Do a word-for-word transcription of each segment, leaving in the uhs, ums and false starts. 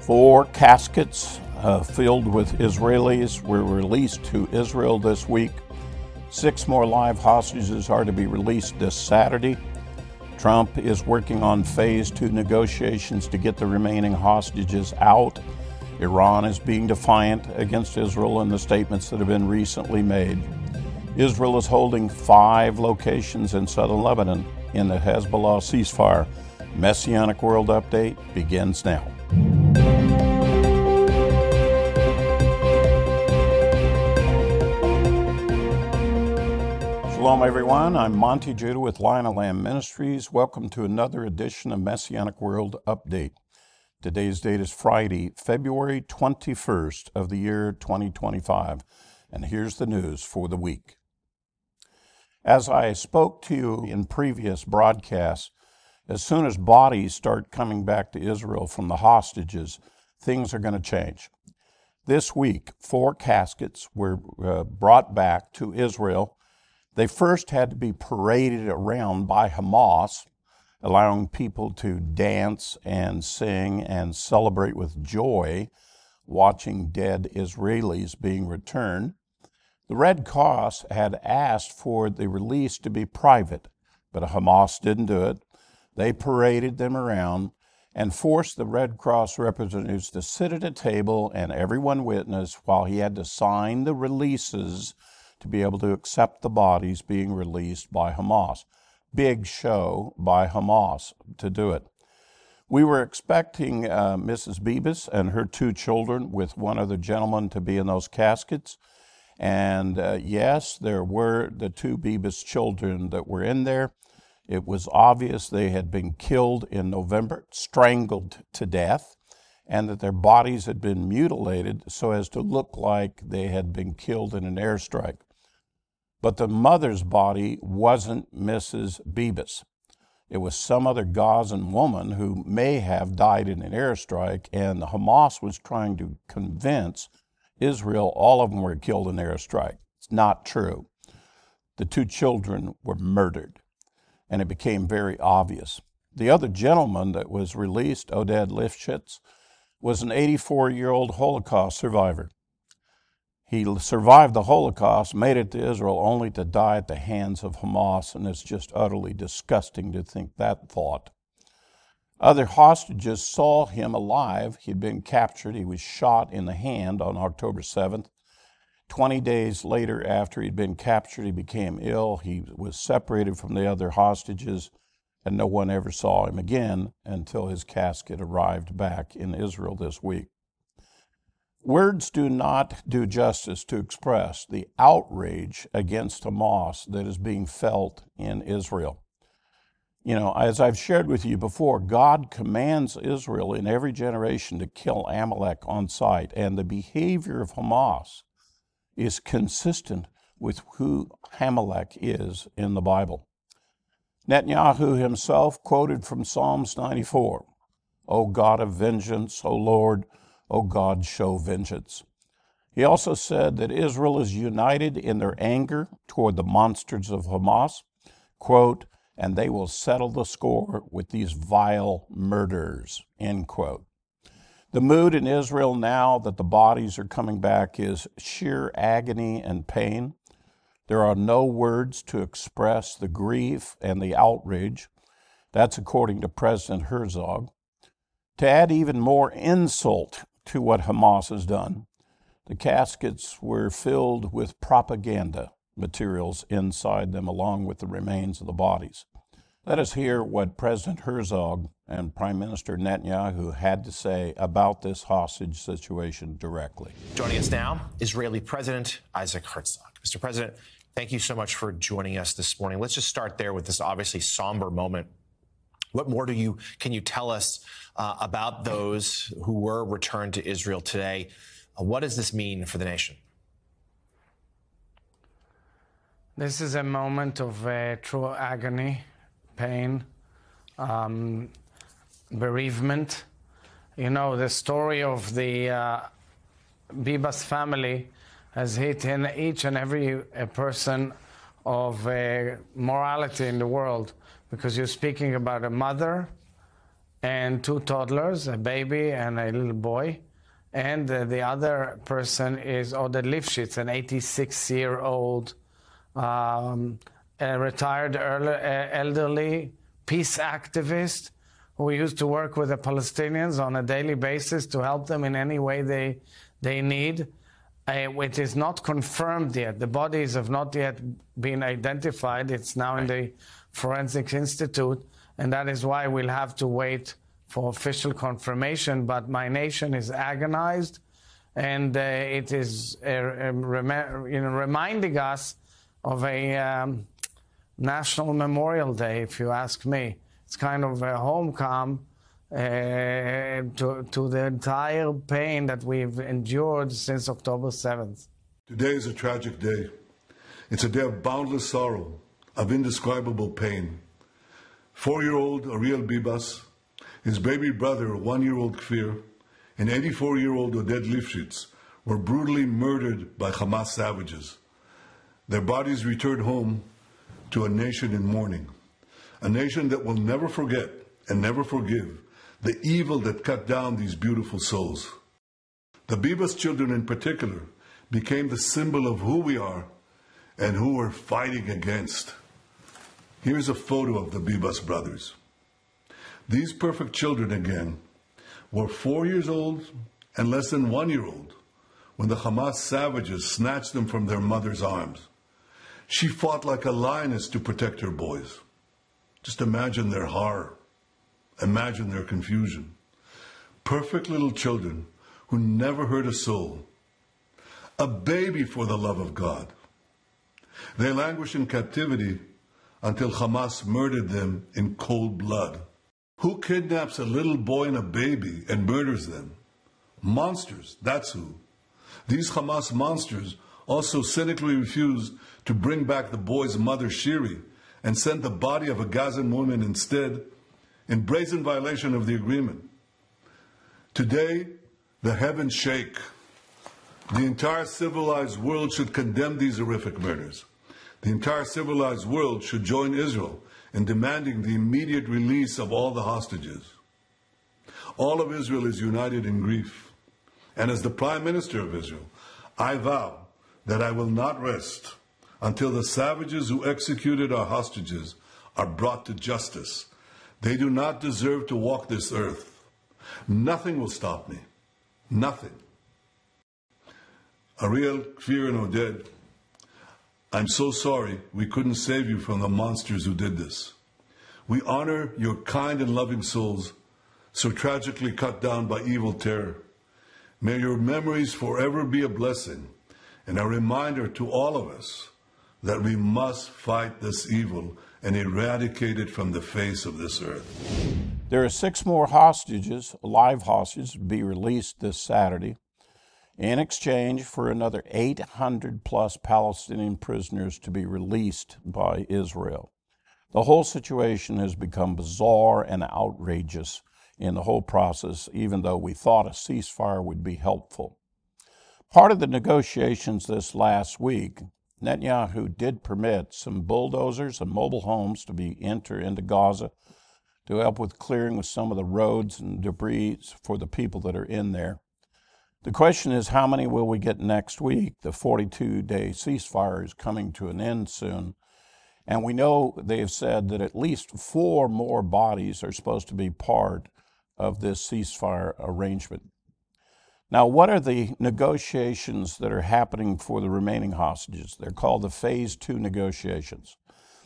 Four caskets uh, filled with Israelis were released to Israel this week. Six more live hostages are to be released this Saturday. Trump is working on phase two negotiations to get the remaining hostages out. Iran is being defiant against Israel in the statements that have been recently made. Israel is holding five locations in southern Lebanon in the Hezbollah ceasefire. Messianic World Update begins now. Shalom, everyone. I'm Monty Judah with Lion of Lamb Ministries. Welcome to another edition of Messianic World Update. Today's date is Friday, February twenty-first of the year twenty twenty-five. And here's the news for the week. As I spoke to you in previous broadcasts, as soon as bodies start coming back to Israel from the hostages, things are going to change. This week, four caskets were uh, brought back to Israel. They first had to be paraded around by Hamas, allowing people to dance and sing and celebrate with joy, watching dead Israelis being returned. The Red Cross had asked for the release to be private, but Hamas didn't do it. They paraded them around and forced the Red Cross representatives to sit at a table and everyone witnessed while he had to sign the releases to be able to accept the bodies being released by Hamas. Big show by Hamas to do it. We were expecting uh, Missus Bibas and her two children with one other gentleman to be in those caskets. And uh, yes, there were the two Bibas children that were in there. It was obvious they had been killed in November, strangled to death, and that their bodies had been mutilated so as to look like they had been killed in an airstrike. But the mother's body wasn't Missus Bibas. It was some other Gazan woman who may have died in an airstrike, and Hamas was trying to convince Israel all of them were killed in an airstrike. It's not true. The two children were murdered, and it became very obvious. The other gentleman that was released, Oded Lifshitz, was an eighty-four-year-old Holocaust survivor. He survived the Holocaust, made it to Israel, only to die at the hands of Hamas, and it's just utterly disgusting to think that thought. Other hostages saw him alive. He'd been captured. He was shot in the hand on October seventh. Twenty days later, after he'd been captured, he became ill. He was separated from the other hostages, and no one ever saw him again until his casket arrived back in Israel this week. Words do not do justice to express the outrage against Hamas that is being felt in Israel. You know, as I've shared with you before, God commands Israel in every generation to kill Amalek on sight, and the behavior of Hamas is consistent with who Amalek is in the Bible. Netanyahu himself quoted from Psalms ninety-four, "O God of vengeance, O Lord, O God, show vengeance." He also said that Israel is united in their anger toward the monsters of Hamas, quote, "and they will settle the score with these vile murderers," end quote. The mood in Israel now that the bodies are coming back is sheer agony and pain. There are no words to express the grief and the outrage. That's according to President Herzog. To add even more insult to what Hamas has done, the caskets were filled with propaganda materials inside them along with the remains of the bodies. Let us hear what President Herzog and Prime Minister Netanyahu had to say about this hostage situation directly. Joining us now, Israeli President Isaac Herzog. Mister President, thank you so much for joining us this morning. Let's just start there with this obviously somber moment. What more do you can you tell us uh, about those who were returned to Israel today? Uh, what does this mean for the nation? This is a moment of uh, true agony, pain, um, bereavement. You know, the story of the uh, Bibas family has hit in each and every uh, person of uh, morality in the world, because you're speaking about a mother, and two toddlers, a baby and a little boy. And uh, the other person is Oded Lifshitz, an eighty-six-year-old um, a retired elderly peace activist who used to work with the Palestinians on a daily basis to help them in any way they, they need. Uh, which is not confirmed yet. The bodies have not yet been identified. It's now in the Forensic Institute, and that is why we'll have to wait for official confirmation. But my nation is agonized, and uh, it is uh, rem- you know, reminding us of a um, National Memorial Day, if you ask me. It's kind of a homecoming Uh, to, to the entire pain that we've endured since October seventh. Today is a tragic day. It's a day of boundless sorrow, of indescribable pain. Four-year-old Ariel Bibas, his baby brother, one-year-old Kfir, and eighty-four-year-old Oded Lifshitz were brutally murdered by Hamas savages. Their bodies returned home to a nation in mourning, a nation that will never forget and never forgive the evil that cut down these beautiful souls. The Bibas children in particular became the symbol of who we are and who we're fighting against. Here's a photo of the Bibas brothers. These perfect children again were four years old and less than one year old when the Hamas savages snatched them from their mother's arms. She fought like a lioness to protect her boys. Just imagine their horror. Imagine their confusion. Perfect little children who never hurt a soul. A baby for the love of God. They languished in captivity until Hamas murdered them in cold blood. Who kidnaps a little boy and a baby and murders them? Monsters, that's who. These Hamas monsters also cynically refused to bring back the boy's mother, Shiri, and sent the body of a Gazan woman instead, in brazen violation of the agreement. Today, the heavens shake. The entire civilized world should condemn these horrific murders. The entire civilized world should join Israel in demanding the immediate release of all the hostages. All of Israel is united in grief. And as the Prime Minister of Israel, I vow that I will not rest until the savages who executed our hostages are brought to justice. They do not deserve to walk this earth. Nothing will stop me. Nothing. Ariel, Kfir, and Oded, I'm so sorry we couldn't save you from the monsters who did this. We honor your kind and loving souls, so tragically cut down by evil terror. May your memories forever be a blessing and a reminder to all of us that we must fight this evil and eradicate it from the face of this earth. There are six more hostages, live hostages, to be released this Saturday in exchange for another eight hundred plus Palestinian prisoners to be released by Israel. The whole situation has become bizarre and outrageous in the whole process, even though we thought a ceasefire would be helpful. Part of the negotiations this last week, Netanyahu did permit some bulldozers and mobile homes to be enter into Gaza to help with clearing of some of the roads and debris for the people that are in there. The question is, how many will we get next week? The forty-two day ceasefire is coming to an end soon. And we know they have said that at least four more bodies are supposed to be part of this ceasefire arrangement. Now, what are the negotiations that are happening for the remaining hostages? They're called the Phase Two negotiations.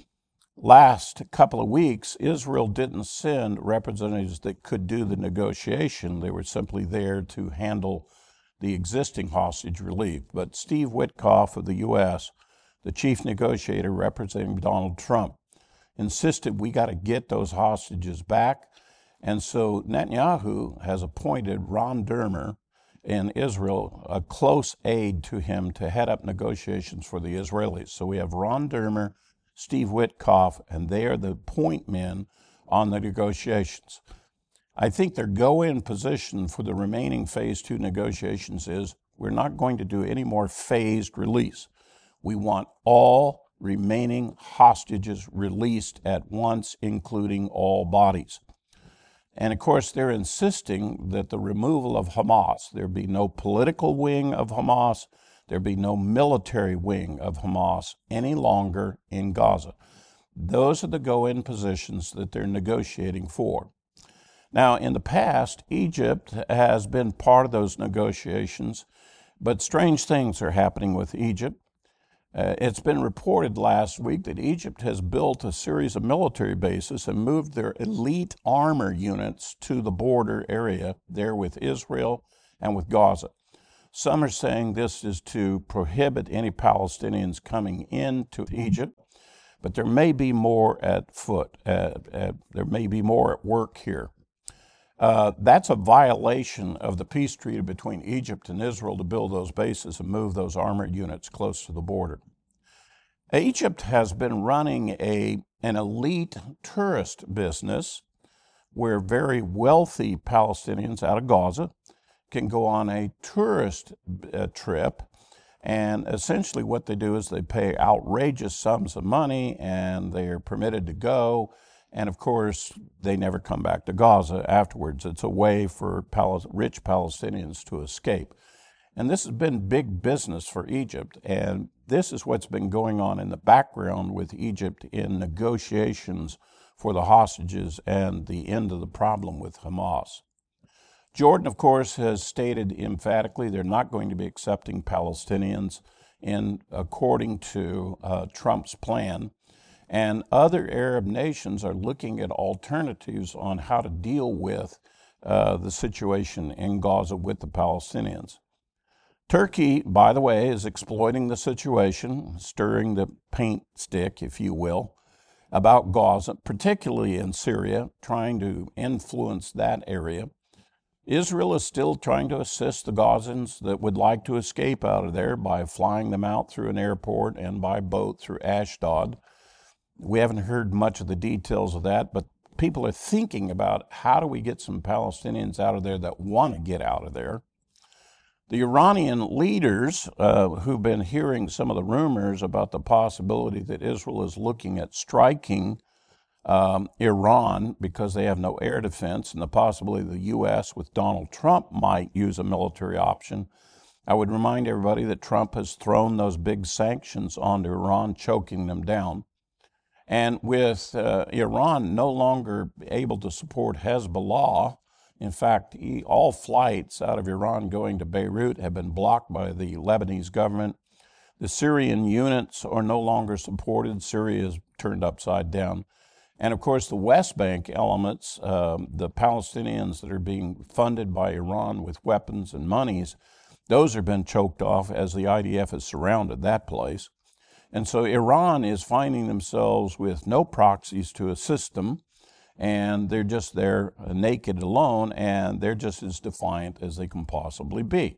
Last couple of weeks, Israel didn't send representatives that could do the negotiation. They were simply there to handle the existing hostage relief. But Steve Witkoff of the U S, the chief negotiator representing Donald Trump, insisted we got to get those hostages back. And so Netanyahu has appointed Ron Dermer in Israel, a close aide to him, to head up negotiations for the Israelis. So we have Ron Dermer, Steve Witkoff, and they are the point men on the negotiations. I think their go-in position for the remaining Phase Two negotiations is we're not going to do any more phased release. We want all remaining hostages released at once, including all bodies. And of course, they're insisting that the removal of Hamas, there be no political wing of Hamas, there be no military wing of Hamas any longer in Gaza. Those are the go-in positions that they're negotiating for. Now, in the past, Egypt has been part of those negotiations, but strange things are happening with Egypt. Uh, it's been reported last week that Egypt has built a series of military bases and moved their elite armor units to the border area there with Israel and with Gaza. Some are saying this is to prohibit any Palestinians coming into Egypt, but there may be more at foot. Uh, uh, there may be more at work here. Uh, that's a violation of the peace treaty between Egypt and Israel to build those bases and move those armored units close to the border. Egypt has been running a, an elite tourist business where very wealthy Palestinians out of Gaza can go on a tourist uh, trip. And essentially what they do is they pay outrageous sums of money and they are permitted to go. And of course, they never come back to Gaza afterwards. It's a way for Pal- rich Palestinians to escape. And this has been big business for Egypt. And this is what's been going on in the background with Egypt in negotiations for the hostages and the end of the problem with Hamas. Jordan, of course, has stated emphatically they're not going to be accepting Palestinians in according to uh, Trump's plan. And other Arab nations are looking at alternatives on how to deal with uh, the situation in Gaza with the Palestinians. Turkey, by the way, is exploiting the situation, stirring the paint stick, if you will, about Gaza, particularly in Syria, trying to influence that area. Israel is still trying to assist the Gazans that would like to escape out of there by flying them out through an airport and by boat through Ashdod. We haven't heard much of the details of that, but people are thinking about how do we get some Palestinians out of there that want to get out of there. The Iranian leaders uh, who've been hearing some of the rumors about the possibility that Israel is looking at striking um, Iran because they have no air defense and the possibility the U S with Donald Trump might use a military option. I would remind everybody that Trump has thrown those big sanctions onto Iran, choking them down. And with uh, Iran no longer able to support Hezbollah, in fact, all flights out of Iran going to Beirut have been blocked by the Lebanese government. The Syrian units are no longer supported. Syria is turned upside down. And of course, the West Bank elements, um, the Palestinians that are being funded by Iran with weapons and monies, those have been choked off as the I D F has surrounded that place. And so Iran is finding themselves with no proxies to assist them, and they're just there naked alone, and they're just as defiant as they can possibly be.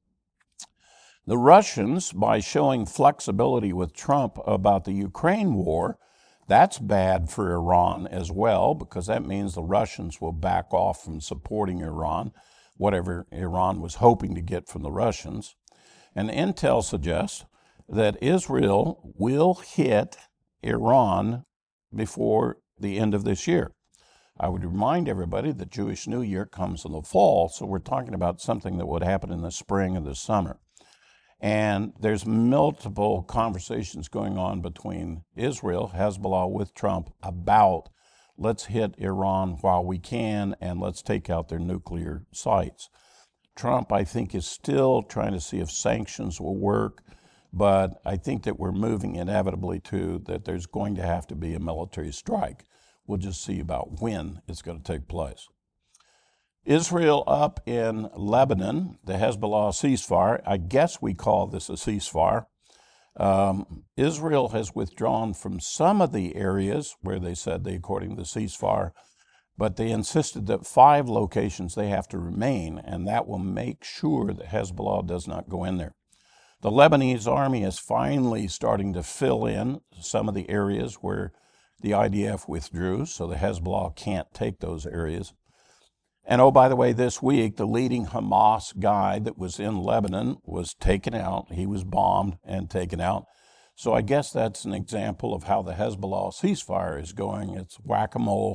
The Russians, by showing flexibility with Trump about the Ukraine war, that's bad for Iran as well, because that means the Russians will back off from supporting Iran, whatever Iran was hoping to get from the Russians. And intel suggests that Israel will hit Iran before the end of this year. I would remind everybody that Jewish New Year comes in the fall, so we're talking about something that would happen in the spring or the summer. And there's multiple conversations going on between Israel, Hezbollah with Trump about let's hit Iran while we can and let's take out their nuclear sites. Trump, I think, is still trying to see if sanctions will work. But I think that we're moving inevitably to that there's going to have to be a military strike. We'll just see about when it's going to take place. Israel up in Lebanon, the Hezbollah ceasefire. I guess we call this a ceasefire. Um, Israel has withdrawn from some of the areas where they said they, according to the ceasefire, but they insisted that five locations they have to remain, and that will make sure that Hezbollah does not go in there. The Lebanese army is finally starting to fill in some of the areas where the I D F withdrew, so the Hezbollah can't take those areas. And oh, by the way, this week, the leading Hamas guy that was in Lebanon was taken out. He was bombed and taken out. So I guess that's an example of how the Hezbollah ceasefire is going. It's whack-a-mole.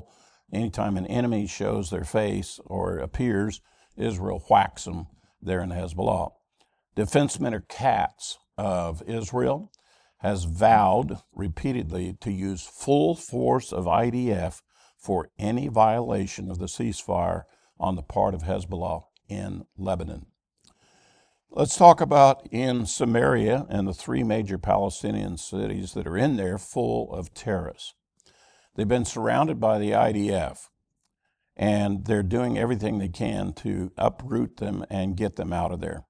Anytime an enemy shows their face or appears, Israel whacks them there in Hezbollah. Defense Minister Katz of Israel has vowed repeatedly to use full force of I D F for any violation of the ceasefire on the part of Hezbollah in Lebanon. Let's talk about in Samaria and the three major Palestinian cities that are in there full of terrorists. They've been surrounded by the I D F, and they're doing everything they can to uproot them and get them out of there.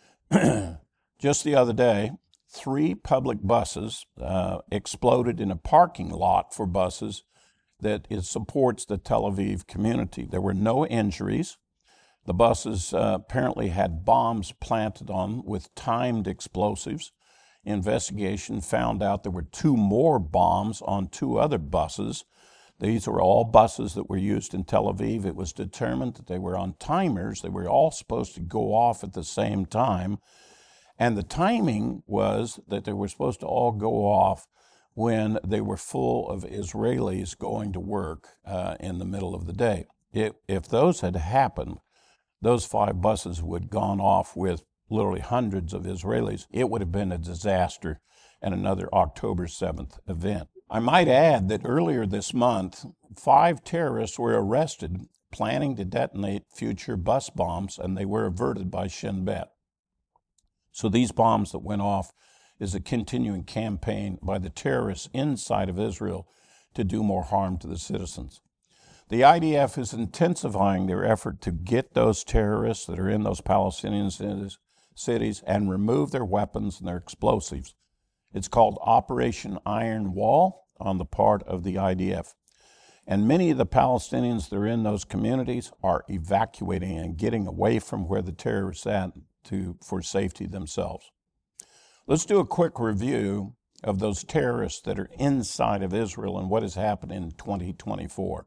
Just the other day, three public buses uh, exploded in a parking lot for buses that it supports the Tel Aviv community. There were no injuries. The buses uh, apparently had bombs planted on with timed explosives. Investigation found out there were two more bombs on two other buses. These were all buses that were used in Tel Aviv. It was determined that they were on timers. They were all supposed to go off at the same time. And the timing was that they were supposed to all go off when they were full of Israelis going to work uh, in the middle of the day. It, if those had happened, those five buses would have gone off with literally hundreds of Israelis. It would have been a disaster and another October seventh event. I might add that earlier this month, five terrorists were arrested planning to detonate future bus bombs, and they were averted by Shin Bet. So these bombs that went off is a continuing campaign by the terrorists inside of Israel to do more harm to the citizens. The I D F is intensifying their effort to get those terrorists that are in those Palestinian cities and remove their weapons and their explosives. It's called Operation Iron Wall on the part of the I D F. And many of the Palestinians that are in those communities are evacuating and getting away from where the terrorists are at to, for safety themselves. Let's do a quick review of those terrorists that are inside of Israel and what has happened in twenty twenty-four.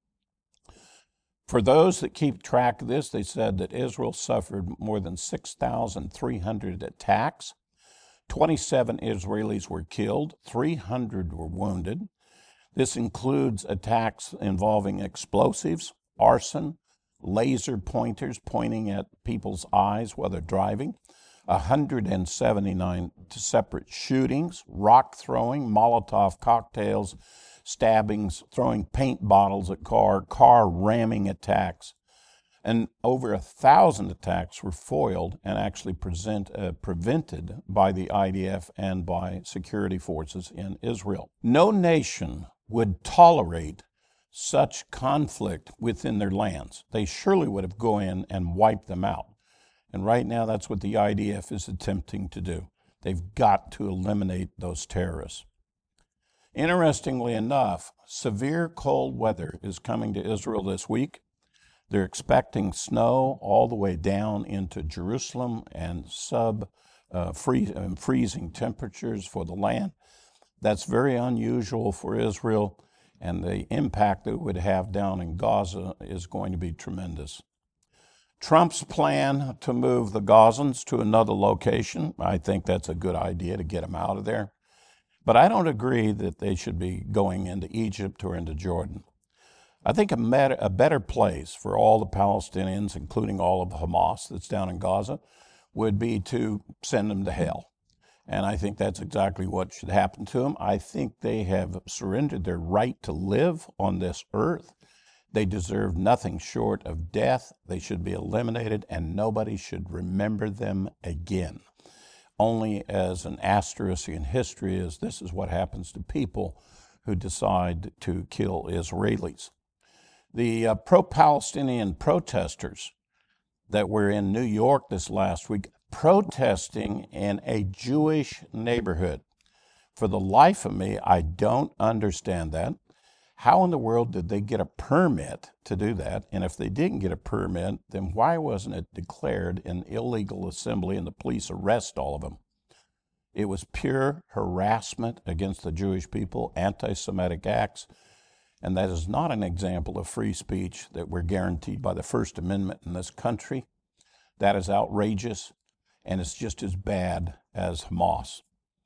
For those that keep track of this, they said that Israel suffered more than six thousand three hundred attacks. twenty-seven Israelis were killed, three hundred were wounded. This includes attacks involving explosives, arson, laser pointers pointing at people's eyes while they're driving, one hundred seventy-nine separate shootings, rock throwing, Molotov cocktails, stabbings, throwing paint bottles at car, car ramming attacks, and over a thousand attacks were foiled and actually present, uh, prevented by the I D F and by security forces in Israel. No nation would tolerate such conflict within their lands. They surely would have gone in and wiped them out. And right now, that's what the I D F is attempting to do. They've got to eliminate those terrorists. Interestingly enough, severe cold weather is coming to Israel this week. They're expecting snow all the way down into Jerusalem and sub uh, free, uh, freezing temperatures for the land. That's very unusual for Israel, and the impact that it would have down in Gaza is going to be tremendous. Trump's plan to move the Gazans to another location, I think that's a good idea to get them out of there. But I don't agree that they should be going into Egypt or into Jordan. I think a, met- a better place for all the Palestinians, including all of Hamas that's down in Gaza, would be to send them to hell. And I think that's exactly what should happen to them. I think they have surrendered their right to live on this earth. They deserve nothing short of death. They should be eliminated, and nobody should remember them again. Only as an asterisk in history is this is what happens to people who decide to kill Israelis. The uh, pro-Palestinian protesters that were in New York this last week protesting in a Jewish neighborhood. For the life of me, I don't understand that. How in the world did they get a permit to do that? And if they didn't get a permit, then why wasn't it declared an illegal assembly and the police arrest all of them? It was pure harassment against the Jewish people, anti-Semitic acts, and that is not an example of free speech that we're guaranteed by the First Amendment in this country. That is outrageous, and it's just as bad as Hamas.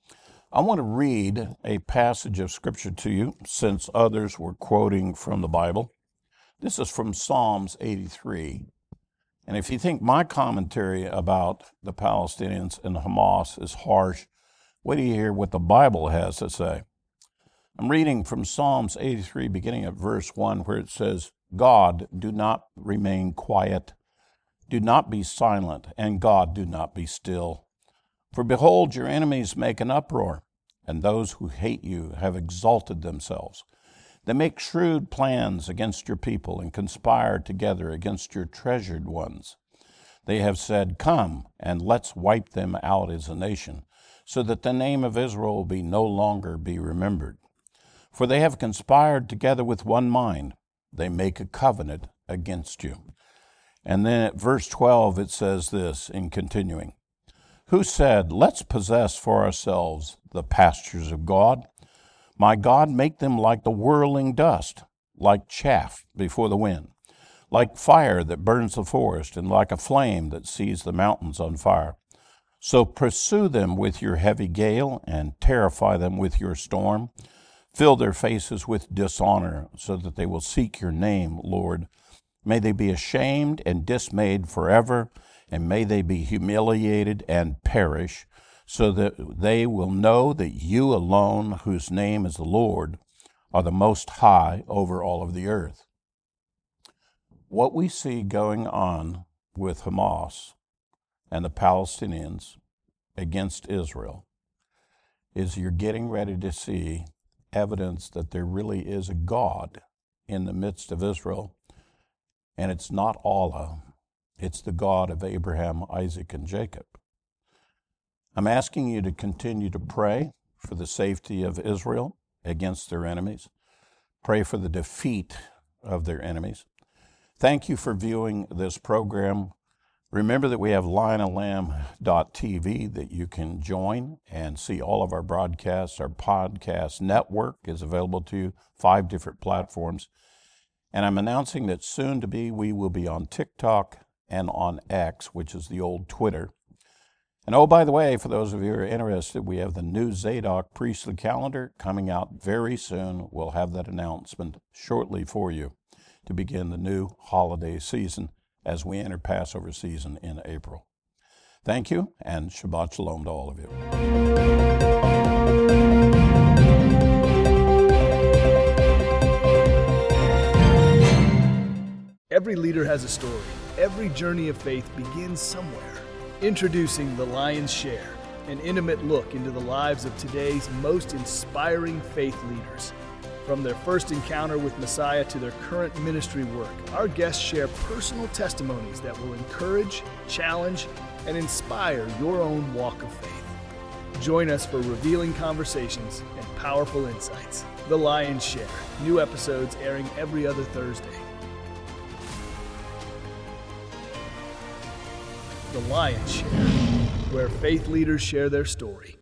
I want to read a passage of Scripture to you, since others were quoting from the Bible. This is from Psalms eighty-three. And if you think my commentary about the Palestinians and Hamas is harsh, wait till you hear what the Bible has to say. I'm reading from Psalms eighty-three, beginning at verse one, where it says, God, do not remain quiet. Do not be silent, and God, do not be still. For behold, your enemies make an uproar, and those who hate you have exalted themselves. They make shrewd plans against your people and conspire together against your treasured ones. They have said, come, and let's wipe them out as a nation, so that the name of Israel will be no longer be remembered. For they have conspired together with one mind. They make a covenant against you. And then at verse twelve it says this, in continuing, who said, let's possess for ourselves the pastures of God? My God, make them like the whirling dust, like chaff before the wind, like fire that burns the forest, and like a flame that sees the mountains on fire. So pursue them with your heavy gale, and terrify them with your storm. Fill their faces with dishonor, so that they will seek your name, Lord. May they be ashamed and dismayed forever, and may they be humiliated and perish, so that they will know that you alone, whose name is the Lord, are the most high over all of the earth. What we see going on with Hamas and the Palestinians against Israel is you're getting ready to see evidence that there really is a God in the midst of Israel, and it's not Allah, it's the God of Abraham, Isaac, and Jacob. I'm asking you to continue to pray for the safety of Israel against their enemies. Pray for the defeat of their enemies. Thank you for viewing this program. Remember that we have lion and lamb dot t v that you can join and see all of our broadcasts. Our podcast network is available to you, five different platforms. And I'm announcing that soon to be, we will be on TikTok and on X, which is the old Twitter. And oh, by the way, for those of you who are interested, we have the new Zadok Priestly Calendar coming out very soon. We'll have that announcement shortly for you to begin the new holiday season as we enter Passover season in April. Thank you, and Shabbat Shalom to all of you. Every leader has a story. Every journey of faith begins somewhere. Introducing The Lion's Share, an intimate look into the lives of today's most inspiring faith leaders. From their first encounter with Messiah to their current ministry work, our guests share personal testimonies that will encourage, challenge, and inspire your own walk of faith. Join us for revealing conversations and powerful insights. The Lion's Share, new episodes airing every other Thursday. The Lion's Share, where faith leaders share their story.